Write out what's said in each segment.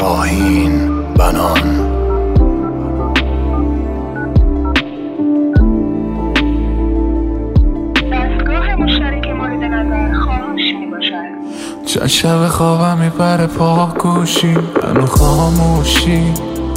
شاهین بنان. دستگاه مشترک مورد نظر خاموش میباشد. چند شب خوابم میبره پاگوشی، هنو خاموشی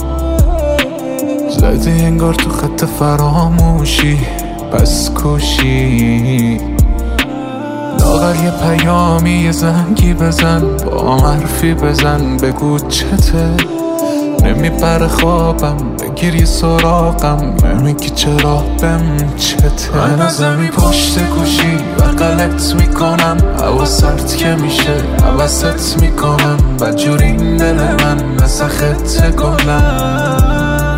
زدی انگار تو خط فراموشی. پس کوشی لاغر یه پیامی، یه زنگی بزن، با حرفی بزن، بگو چته. نمیبره خوابم، بگیر یه سراغم، نمیگی چرا بهم چته. من از زمین پشت گوشی و غلط میکنم، هوا سرد که میشه عوضت میکنم. بدجور این دل من مثل خط گلم.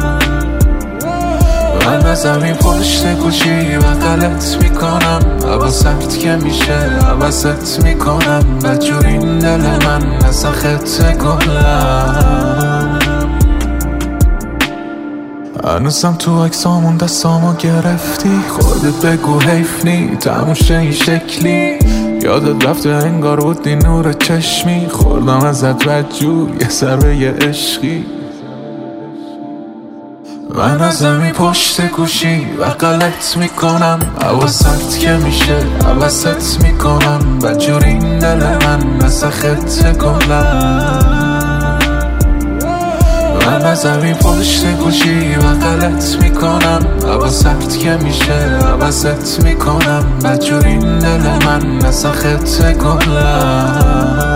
من از زمین پشت گوشی و غلط میکنم، هوا سرد که میشه عوضت میکنم. بدجور این دل من مثل خط گلم. هنوزم تو عکسامون دستامو گرفتی، خودت بگو حیف نی تموشه این شکلی. یادت رفته انگار بودی نور چشمی، خوردم ازت بدجور یه ضربه یه عشقی. من از زمین پشت گوشی و غلط میکنم، هوا سرد که میشه عوضت میکنم. بدجور این دل من مثل خط گلم. من از زمین پشت گوشی و غلط میکنم، هوا سرد که میشه عوضت میکنم. بدجور این دل من مثل خط گلم.